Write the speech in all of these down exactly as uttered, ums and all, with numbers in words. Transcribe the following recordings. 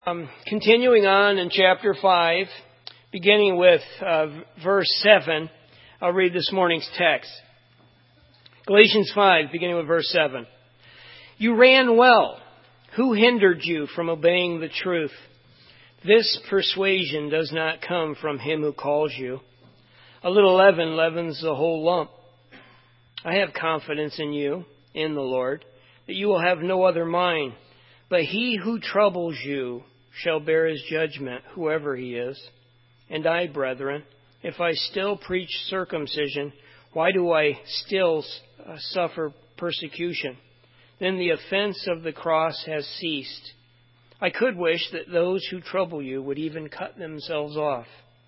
Um, continuing on in chapter five, beginning with uh, verse seven, I'll read this morning's text. Galatians five, beginning with verse seven. You ran well. Who hindered you from obeying the truth? This persuasion does not come from him who calls you. A little leaven leavens the whole lump. I have confidence in you, in the Lord, that you will have no other mind. But he who troubles you shall bear his judgment, whoever he is. And I, brethren, if I still preach circumcision, why do I still uh, suffer persecution? Then the offense of the cross has ceased. I could wish that those who trouble you would even cut themselves off.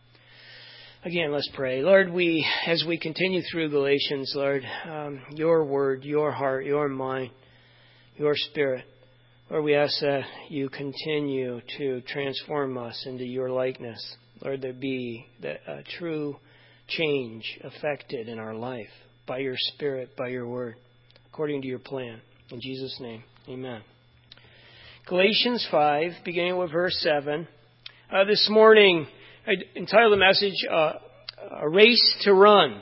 Again, let's pray. Lord, we, as we continue through Galatians, Lord, um, your word, your heart, your mind, your spirit, Lord, we ask that you continue to transform us into your likeness. Lord, there be that a true change effected in our life by your Spirit, by your word, according to your plan. In Jesus' name, amen. Galatians five, beginning with verse seven. Uh, this morning, I entitled the message, uh, A Race to Run.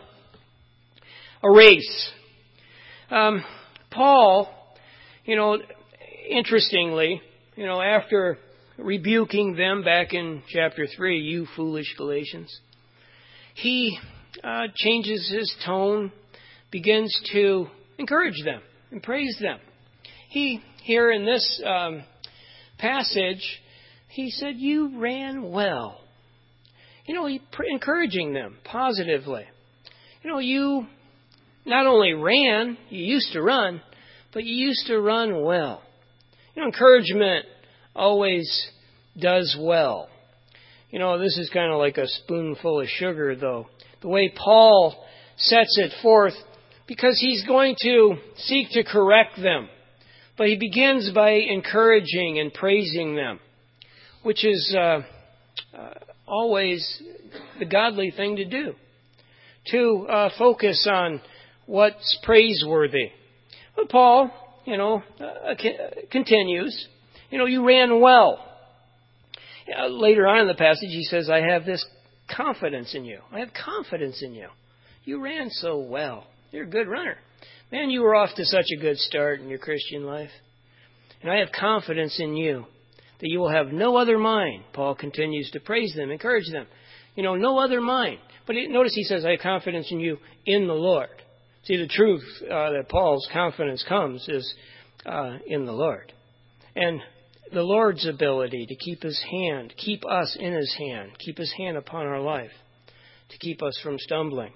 A race. Um, Paul, you know, interestingly, you know, after rebuking them back in chapter three, you foolish Galatians, he uh, changes his tone, begins to encourage them and praise them. He, here in this um, passage, he said, you ran well. You know, he pr- encouraging them positively. You know, you not only ran, you used to run, but you used to run well. You know, encouragement always does well. You know, this is kind of like a spoonful of sugar, though. The way Paul sets it forth, because he's going to seek to correct them. But he begins by encouraging and praising them, which is uh, uh, always the godly thing to do, to uh, focus on what's praiseworthy. But Paul, you know, uh, continues, you know, you ran well. Uh, later on in the passage, he says, I have this confidence in you. I have confidence in you. You ran so well. You're a good runner. Man, you were off to such a good start in your Christian life. And I have confidence in you that you will have no other mind. Paul continues to praise them, encourage them. You know, no other mind. But notice he says, I have confidence in you in the Lord. See, the truth uh, that Paul's confidence comes is uh, in the Lord. And the Lord's ability to keep his hand, keep us in his hand, keep his hand upon our life, to keep us from stumbling.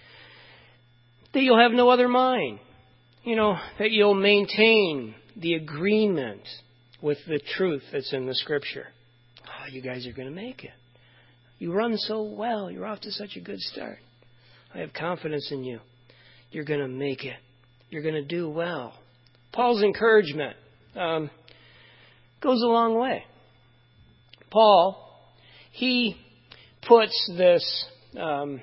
That you'll have no other mind. You know, that you'll maintain the agreement with the truth that's in the Scripture. Oh, you guys are going to make it. You run so well. You're off to such a good start. I have confidence in you. You're going to make it. You're going to do well. Paul's encouragement um, goes a long way. Paul, he puts this um,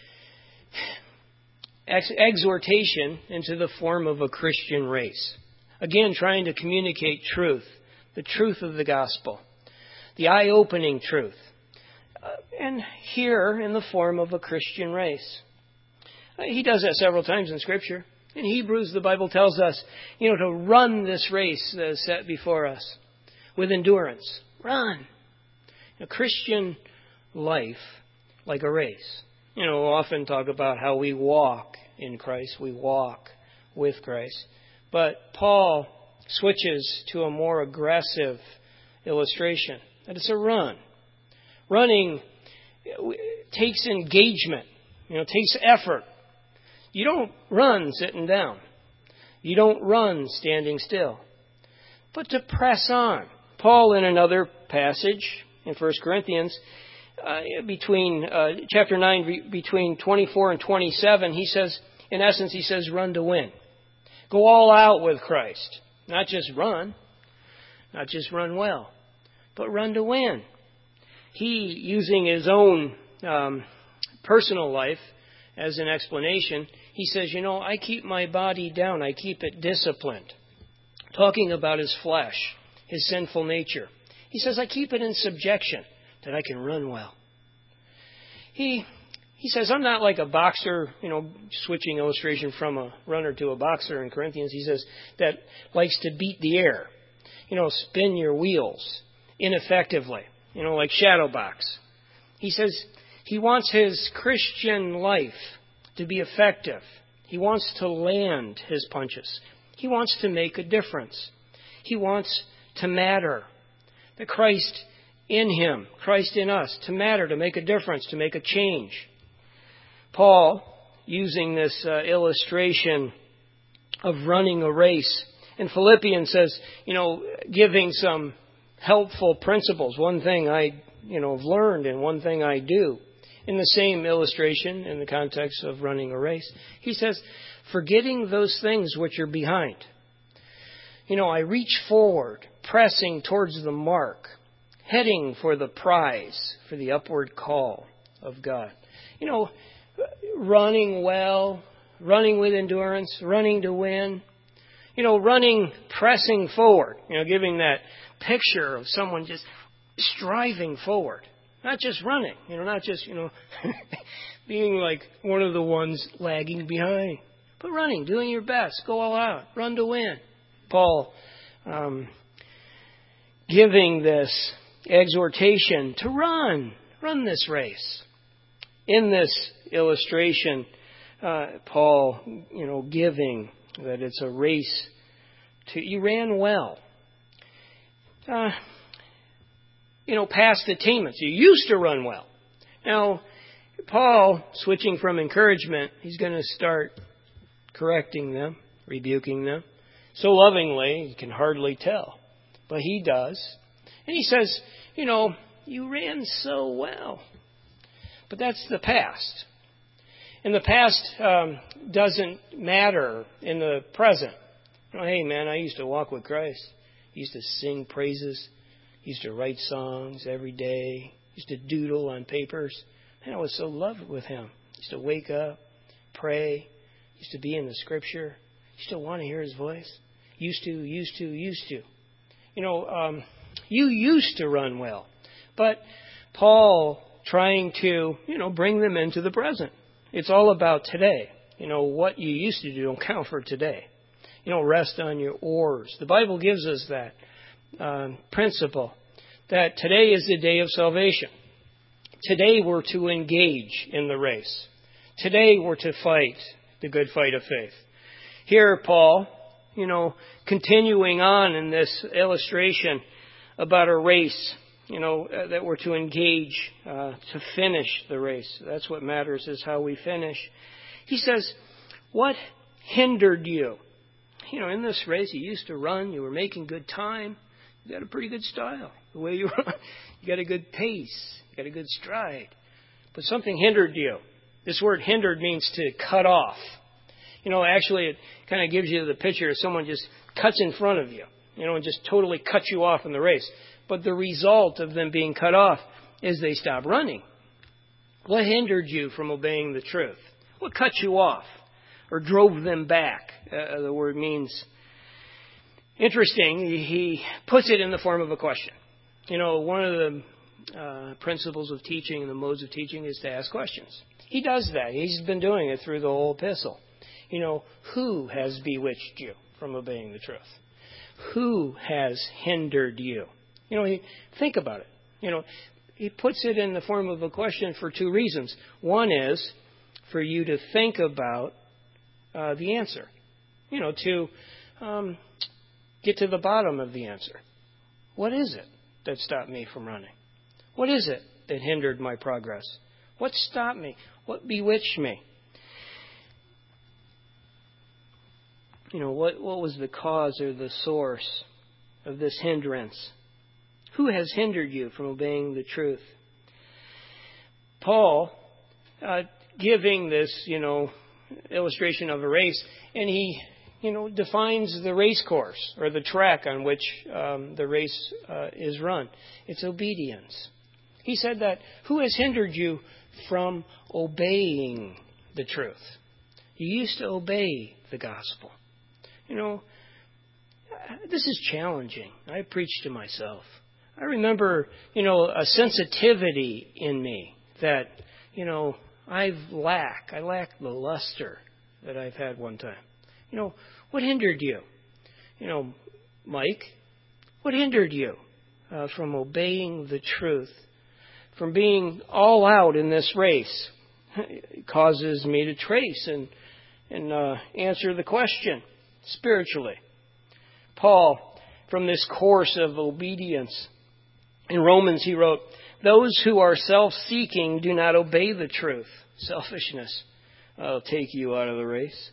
ex- exhortation into the form of a Christian race. Again, trying to communicate truth, the truth of the gospel, the eye-opening truth. Uh, and here in the form of a Christian race. Uh, he does that several times in Scripture. In Hebrews, the Bible tells us, you know, to run this race that is set before us with endurance. Run. A Christian life like a race. You know, we'll often talk about how we walk in Christ. We walk with Christ. But Paul switches to a more aggressive illustration. That it's a run. Running takes engagement. You know, takes effort. You don't run sitting down. You don't run standing still. But to press on. Paul, in another passage in First Corinthians, uh, between uh, chapter nine, be, between twenty-four and twenty-seven, he says, in essence, he says, run to win. Go all out with Christ. Not just run. Not just run well. But run to win. He, using his own um, personal life as an explanation, he says, you know, I keep my body down. I keep it disciplined. Talking about his flesh, his sinful nature. He says, I keep it in subjection that I can run well. He he says, I'm not like a boxer, you know, switching illustration from a runner to a boxer in Corinthians. He says, that likes to beat the air, you know, spin your wheels ineffectively, you know, like shadow box. He says he wants his Christian life to be effective. He wants to land his punches. He wants to make a difference. He wants to matter. The Christ in him, Christ in us, to matter, to make a difference, to make a change. Paul, using this uh, illustration of running a race, in Philippians says, you know, giving some helpful principles. One thing I, you know, have learned and one thing I do. In the same illustration, in the context of running a race, he says, forgetting those things which are behind. You know, I reach forward, pressing towards the mark, heading for the prize, for the upward call of God. You know, running well, running with endurance, running to win. You know, running, pressing forward. You know, giving that picture of someone just striving forward. Not just running, you know, not just, you know, being like one of the ones lagging behind. But running, doing your best, go all out, run to win. Paul um, giving this exhortation to run, run this race. In this illustration, uh, Paul, you know, giving that it's a race to, you ran well. Uh, you know, past attainments. You used to run well. Now, Paul, switching from encouragement, he's going to start correcting them, rebuking them. So lovingly, you can hardly tell. But he does. And he says, you know, you ran so well. But that's the past. And the past um, doesn't matter in the present. You know, hey, man, I used to walk with Christ. I used to sing praises. Used to write songs every day. Used to doodle on papers. Man, I was so loved with him. Used to wake up, pray. Used to be in the Scripture. Used to want to hear his voice. Used to, used to, used to. You know, um, you used to run well. But Paul trying to, you know, bring them into the present. It's all about today. You know, what you used to do don't count for today. You know, rest on your oars. The Bible gives us that. Um, principle that today is the day of salvation. Today we're to engage in the race. Today we're to fight the good fight of faith. Here, Paul, you know, continuing on in this illustration about a race, you know, uh, that we're to engage uh, to finish the race. That's what matters, is how we finish. He says, what hindered you? You know, in this race, you used to run, you were making good time. You got a pretty good style, the way you run. You got a good pace. You got a good stride. But something hindered you. This word hindered means to cut off. You know, actually, it kind of gives you the picture of someone just cuts in front of you, you know, and just totally cuts you off in the race. But the result of them being cut off is they stop running. What hindered you from obeying the truth? What cut you off or drove them back? Uh, the word means... Interesting, he puts it in the form of a question. You know, one of the uh, principles of teaching and the modes of teaching is to ask questions. He does that. He's been doing it through the whole epistle. You know, who has bewitched you from obeying the truth? Who has hindered you? You know, he, think about it. You know, he puts it in the form of a question for two reasons. One is for you to think about uh, the answer. You know, to... Um, Get to the bottom of the answer. What is it that stopped me from running? What is it that hindered my progress? What stopped me? What bewitched me? You know, what, what was the cause or the source of this hindrance? Who has hindered you from obeying the truth? Paul, uh, giving this, you know, illustration of a race, and he... you know, defines the race course or the track on which um, the race uh, is run. It's obedience. He said that, who has hindered you from obeying the truth? You used to obey the gospel. You know, this is challenging. I preach to myself. I remember, you know, a sensitivity in me that, you know, I lack. I lack the luster that I've had one time. You know, what hindered you? You know, Mike, what hindered you uh, from obeying the truth, from being all out in this race? It causes me to trace and, and uh, answer the question spiritually. Paul, from this course of obedience, in Romans he wrote, "Those who are self-seeking do not obey the truth." Selfishness will take you out of the race.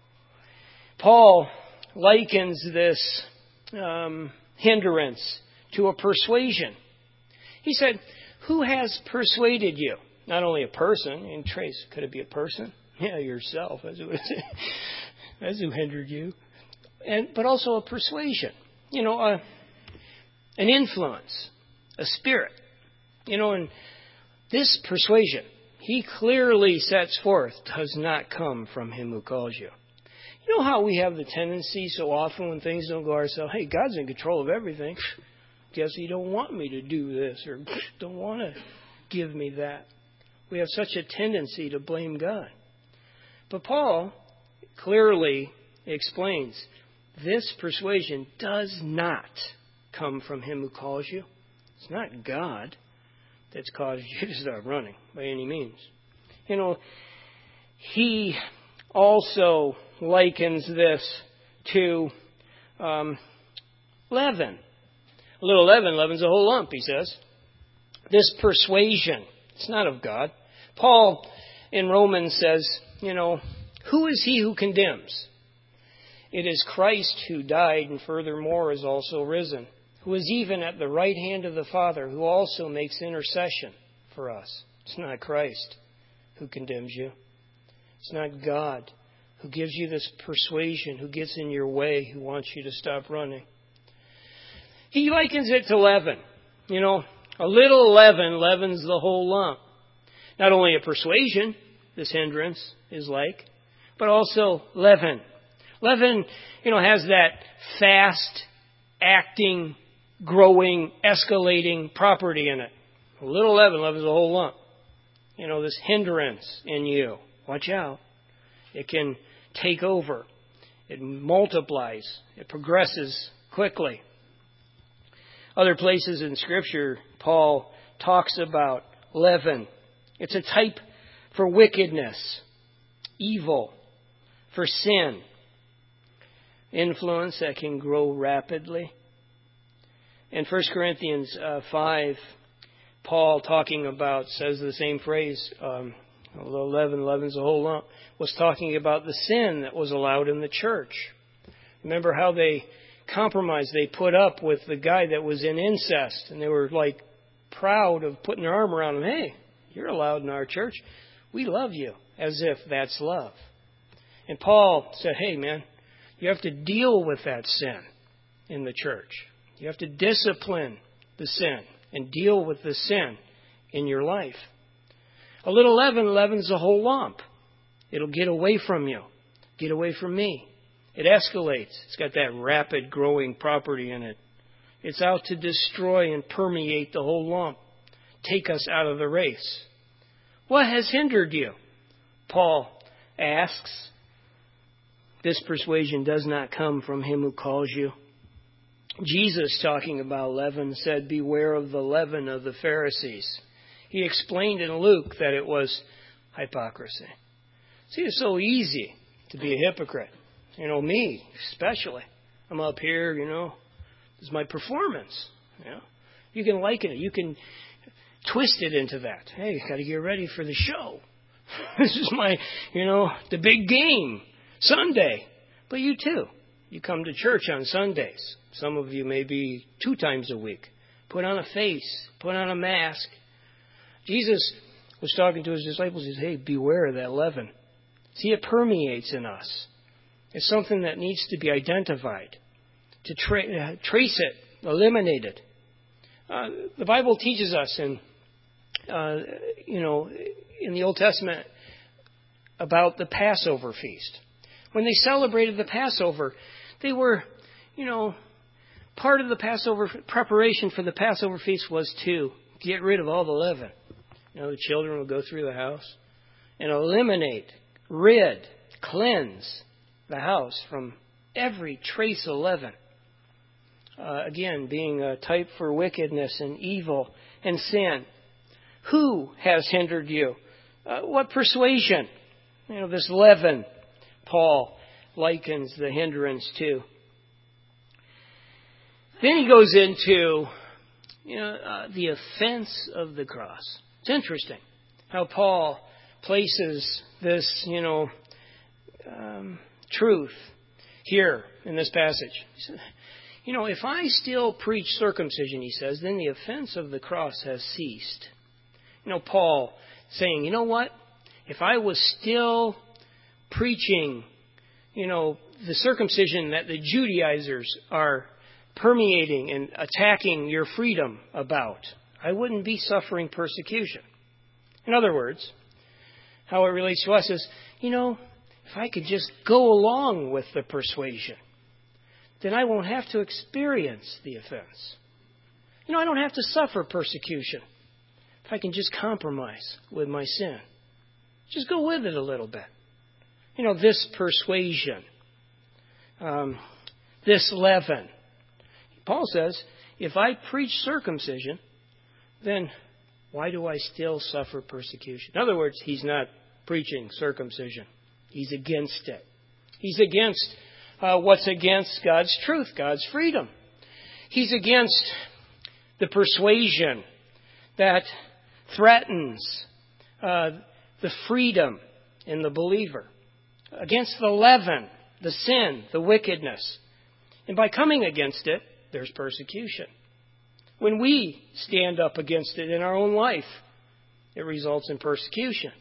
Paul likens this um, hindrance to a persuasion. He said, who has persuaded you? Not only a person, and trace, could it be a person? Yeah, yourself. That's who, that's who hindered you. And but also a persuasion. You know, a, an influence, a spirit. You know, and this persuasion, he clearly sets forth, does not come from him who calls you. You know how we have the tendency so often when things don't go ourselves, hey, God's in control of everything. Guess he don't want me to do this or don't want to give me that. We have such a tendency to blame God. But Paul clearly explains this persuasion does not come from him who calls you. It's not God that's caused you to stop running by any means. You know, he also likens this to um, leaven. A little leaven leavens a whole lump, he says. This persuasion, it's not of God. Paul in Romans says, you know, who is he who condemns? It is Christ who died and furthermore is also risen, who is even at the right hand of the Father, who also makes intercession for us. It's not Christ who condemns you. It's not God who gives you this persuasion, who gets in your way, who wants you to stop running. He likens it to leaven. You know, a little leaven leavens the whole lump. Not only a persuasion, this hindrance is like, but also leaven. Leaven, you know, has that fast acting, growing, escalating property in it. A little leaven leavens the whole lump. You know, this hindrance in you. Watch out. It can take over. It multiplies. It progresses quickly. Other places in Scripture, Paul talks about leaven. It's a type for wickedness, evil, for sin, influence that can grow rapidly. In First Corinthians uh, five, Paul talking about, says the same phrase, um, although leaven leavens the whole lump, was talking about the sin that was allowed in the church. Remember how they compromised, they put up with the guy that was in incest, and they were like proud of putting their arm around him. Hey, you're allowed in our church. We love you, as if that's love. And Paul said, hey man, you have to deal with that sin in the church. You have to discipline the sin and deal with the sin in your life. A little leaven leavens the whole lump. It'll get away from you, get away from me. It escalates. It's got that rapid growing property in it. It's out to destroy and permeate the whole lump, take us out of the race. What has hindered you? Paul asks. This persuasion does not come from him who calls you. Jesus, talking about leaven, said, beware of the leaven of the Pharisees. He explained in Luke that it was hypocrisy. See, it's so easy to be a hypocrite. You know, me especially. I'm up here, you know, this is my performance. You know, you can liken it. You can twist it into that. Hey, got to get ready for the show. This is my, you know, the big game, Sunday. But you too. You come to church on Sundays. Some of you maybe two times a week. Put on a face. Put on a mask. Jesus was talking to his disciples. He said, hey, beware of that leaven. See, it permeates in us. It's something that needs to be identified. To tra- trace it. Eliminate it. Uh, the Bible teaches us in, uh, you know, in the Old Testament about the Passover feast. When they celebrated the Passover, they were, you know, Part of the Passover preparation for the Passover feast was to get rid of all the leaven. You know, the children would go through the house and eliminate, rid, cleanse the house from every trace of leaven. Uh, again, being a type for wickedness and evil and sin. Who has hindered you? Uh, what persuasion? You know, this leaven, Paul likens the hindrance to. Then he goes into, you know, uh, the offense of the cross. It's interesting how Paul places this, you know, um, truth here in this passage. He says, you know, if I still preach circumcision, he says, then the offense of the cross has ceased. You know, Paul saying, you know what? If I was still preaching, you know, the circumcision that the Judaizers are permeating and attacking your freedom about, I wouldn't be suffering persecution. In other words, how it relates to us is, you know, if I could just go along with the persuasion, then I won't have to experience the offense. You know, I don't have to suffer persecution if I can just compromise with my sin. Just go with it a little bit. You know, this persuasion, um, this leaven. Paul says, if I preach circumcision, then why do I still suffer persecution? In other words, he's not preaching circumcision. He's against it. He's against uh, what's against God's truth, God's freedom. He's against the persuasion that threatens uh, the freedom in the believer. Against the leaven, the sin, the wickedness. And by coming against it, there's persecution. When we stand up against it in our own life, it results in persecution.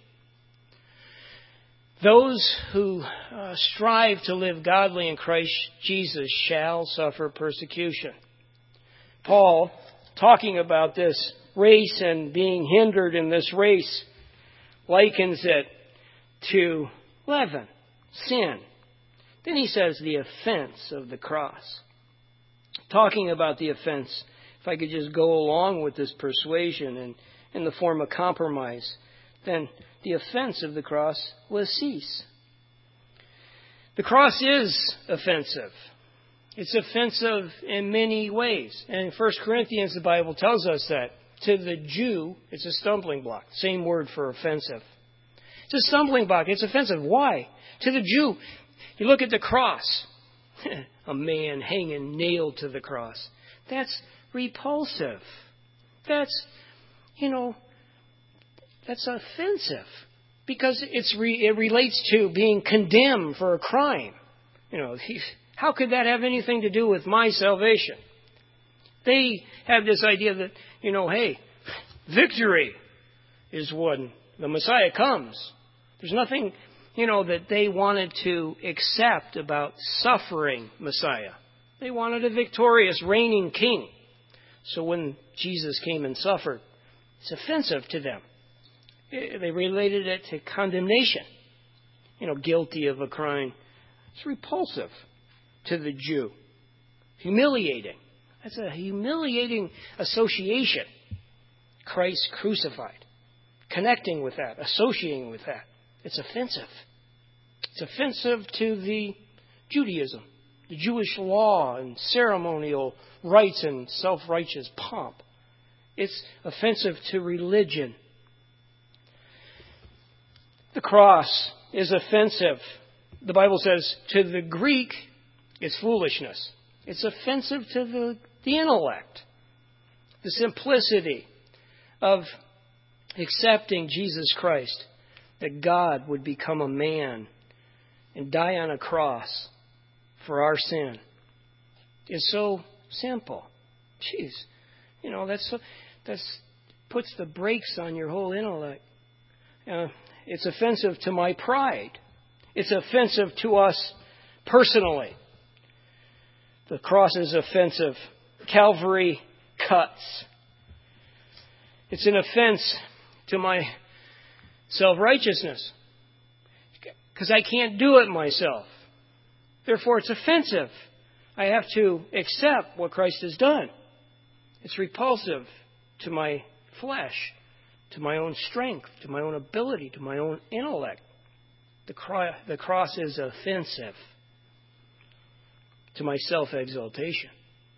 Those who uh, strive to live godly in Christ Jesus shall suffer persecution. Paul, talking about this race and being hindered in this race, likens it to leaven, sin. Then he says the offense of the cross. Talking about the offense, if I could just go along with this persuasion and in the form of compromise, then the offense of the cross will cease. The cross is offensive. It's offensive in many ways. And in First Corinthians, the Bible tells us that. To the Jew, it's a stumbling block. Same word for offensive. It's a stumbling block. It's offensive. Why? To the Jew, you look at the cross. A man hanging nailed to the cross. That's repulsive. That's, you know, that's offensive. Because it's re- it relates to being condemned for a crime. You know, how could that have anything to do with my salvation? They have this idea that, you know, hey, victory is when the Messiah comes. There's nothing, you know, that they wanted to accept about suffering Messiah. They wanted a victorious, reigning king. So when Jesus came and suffered, it's offensive to them. They related it to condemnation. You know, guilty of a crime. It's repulsive to the Jew. Humiliating. That's a humiliating association. Christ crucified. Connecting with that. Associating with that. It's offensive. It's offensive to the Judaism. The Jewish law and ceremonial rites and self-righteous pomp. It's offensive to religion. The cross is offensive. The Bible says to the Greek, it's foolishness. It's offensive to the, the intellect. The simplicity of accepting Jesus Christ, that God would become a man and die on a cross for our sin, is so simple. Jeez, you know, that's so, that's puts the brakes on your whole intellect. Uh, it's offensive to my pride. It's offensive to us personally. The cross is offensive. Calvary cuts. It's an offense to my self-righteousness because I can't do it myself. Therefore, it's offensive. I have to accept what Christ has done. It's repulsive to my flesh, to my own strength, to my own ability, to my own intellect. The, cro- the cross is offensive to my self-exaltation.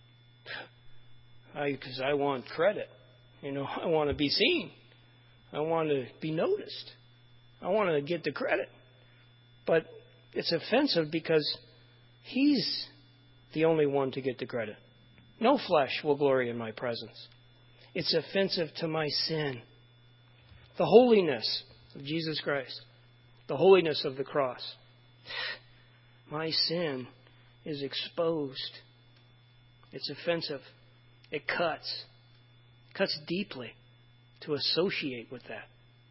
Because I, I want credit. You know, I want to be seen. I want to be noticed. I want to get the credit. But it's offensive because He's the only one to get the credit. No flesh will glory in my presence. It's offensive to my sin. The holiness of Jesus Christ. The holiness of the cross. My sin is exposed. It's offensive. It cuts. It cuts deeply to associate with that.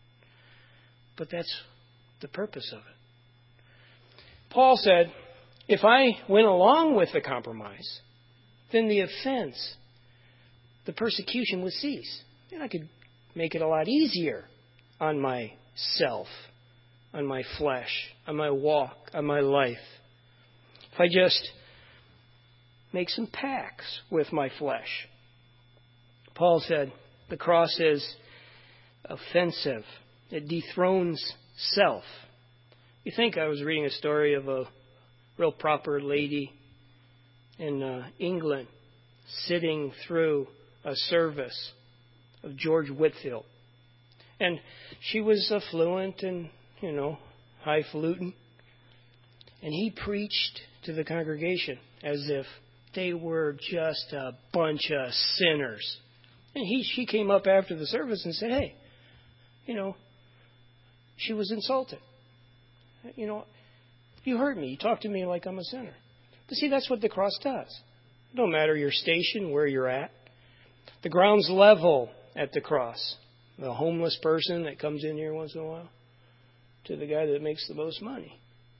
But that's the purpose of it. Paul said, if I went along with the compromise, then the offense, the persecution would cease. And I could make it a lot easier on myself, on my flesh, on my walk, on my life. If I just make some pacts with my flesh. Paul said the cross is offensive. It dethrones self. You think I was reading a story of a real proper lady in uh, England sitting through a service of George Whitefield. And she was affluent and, you know, highfalutin. And he preached to the congregation as if they were just a bunch of sinners. And he, she came up after the service and said, hey, you know, she was insulted. You know, you heard me. You talked to me like I'm a sinner. But see, that's what the cross does. No matter your station, where you're at. The ground's level at the cross. The homeless person that comes in here once in a while to the guy that makes the most money.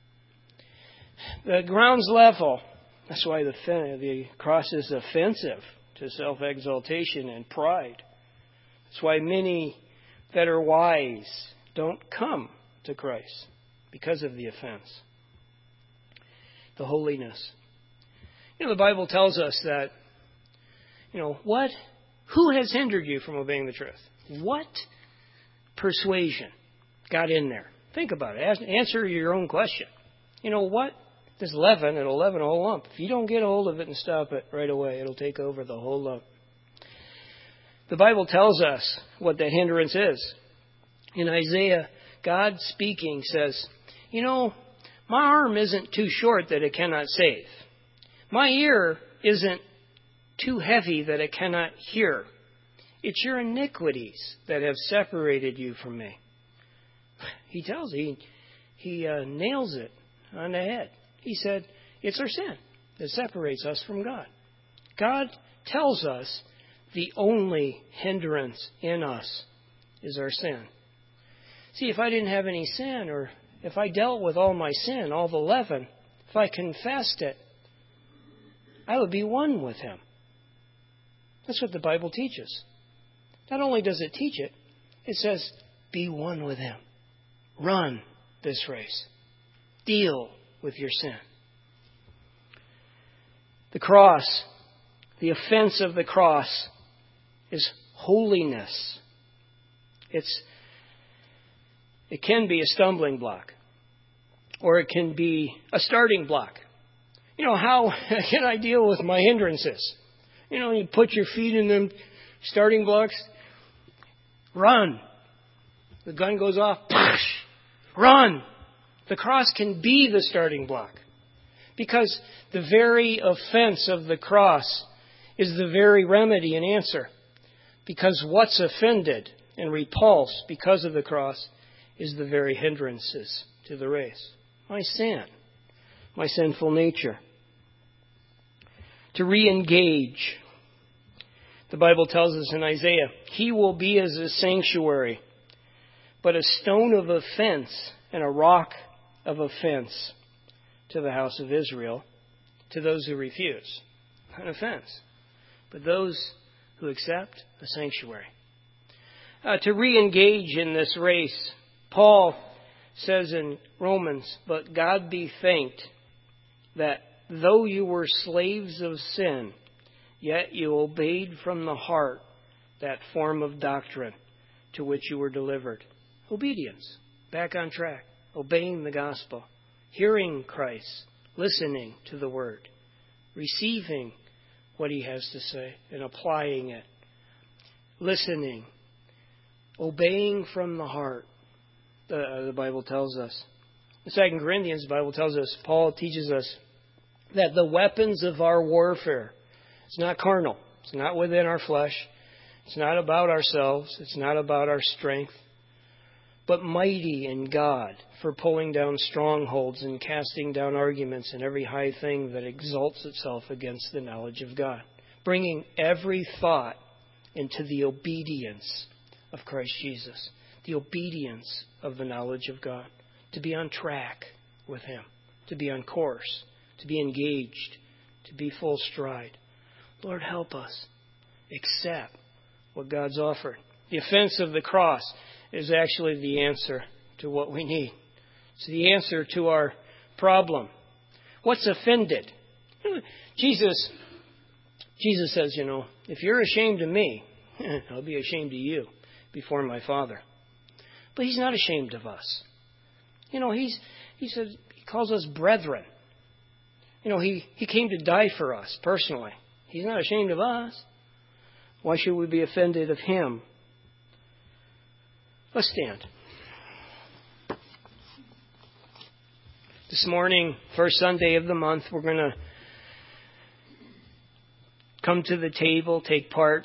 The ground's level. That's why the, the cross is offensive to self-exaltation and pride. That's why many that are wise don't come to Christ because of the offense. The holiness. You know, the Bible tells us that, you know, what, who has hindered you from obeying the truth? What persuasion got in there? Think about it. Ask, answer your own question. You know, what? This leaven, it'll leaven a whole lump. If you don't get a hold of it and stop it right away, it'll take over the whole lump. The Bible tells us what that hindrance is. In Isaiah, God speaking says, you know, my arm isn't too short that it cannot save. My ear isn't too heavy that it cannot hear. It's your iniquities that have separated you from me. He tells, he, he uh, nails it on the head. He said, it's our sin that separates us from God. God tells us the only hindrance in us is our sin. See, if I didn't have any sin, or if I dealt with all my sin, all the leaven, if I confessed it, I would be one with Him. That's what the Bible teaches. Not only does it teach it, it says, be one with Him. Run this race. Deal with your sin. The cross, the offense of the cross is holiness. It's, it can be a stumbling block, or it can be a starting block. You know, how can I deal with my hindrances? You know, you put your feet in them starting blocks. Run. The gun goes off. Run. The cross can be the starting block. Because the very offense of the cross is the very remedy and answer. Because what's offended and repulsed because of the cross is the very hindrances to the race. My sin. My sinful nature. To re-engage. The Bible tells us in Isaiah, He will be as a sanctuary, but a stone of offense and a rock of offense to the house of Israel, to those who refuse. An offense. But those who accept, a sanctuary. Uh, to re-engage in this race, Paul says in Romans, but God be thanked that though you were slaves of sin, yet you obeyed from the heart that form of doctrine to which you were delivered. Obedience. Back on track. Obeying the gospel. Hearing Christ. Listening to the word. Receiving what he has to say and applying it. Listening. Obeying from the heart. The, the Bible tells us. In Second Corinthians, the Bible tells us, Paul teaches us that the weapons of our warfare, it's not carnal. It's not within our flesh. It's not about ourselves. It's not about our strength. But mighty in God for pulling down strongholds and casting down arguments and every high thing that exalts itself against the knowledge of God. Bringing every thought into the obedience of Christ Jesus. The obedience of the knowledge of God. To be on track with Him. To be on course. To be engaged. To be full stride. Lord, help us accept what God's offered. The offense of the cross is actually the answer to what we need. It's the answer to our problem. What's offended? Jesus, Jesus says, you know, if you're ashamed of me, I'll be ashamed of you before my Father. But He's not ashamed of us. You know, He's He says He calls us brethren. You know, He, he came to die for us personally. He's not ashamed of us. Why should we be offended of Him? Let's stand. This morning, first Sunday of the month, we're going to come to the table, take part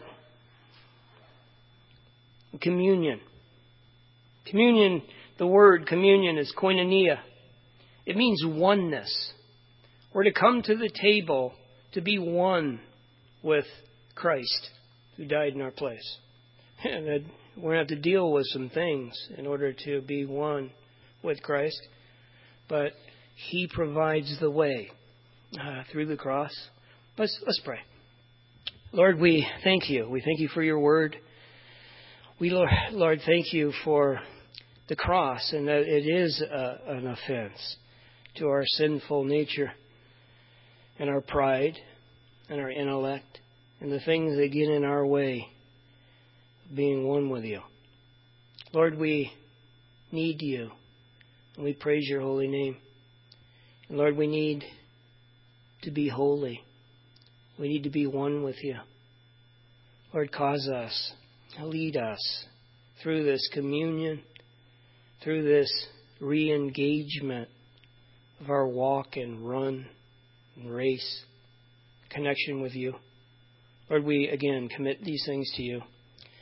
in communion. Communion, the word communion is koinonia. It means oneness. We're to come to the table to be one with Christ who died in our place. And that we're going to have to deal with some things in order to be one with Christ. But He provides the way uh, through the cross. Let's, let's pray. Lord, we thank You. We thank You for Your word. We, Lord, Lord thank You for the cross and that it is a, an offense to our sinful nature and our pride and our intellect and the things that get in our way of being one with You. Lord, we need You, and we praise Your holy name. And Lord, we need to be holy. We need to be one with You. Lord, cause us, lead us through this communion, through this re-engagement of our walk and run and race, connection with You. Lord, we again commit these things to You.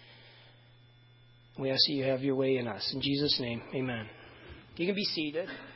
We ask that You have Your way in us. In Jesus' name, amen. You can be seated.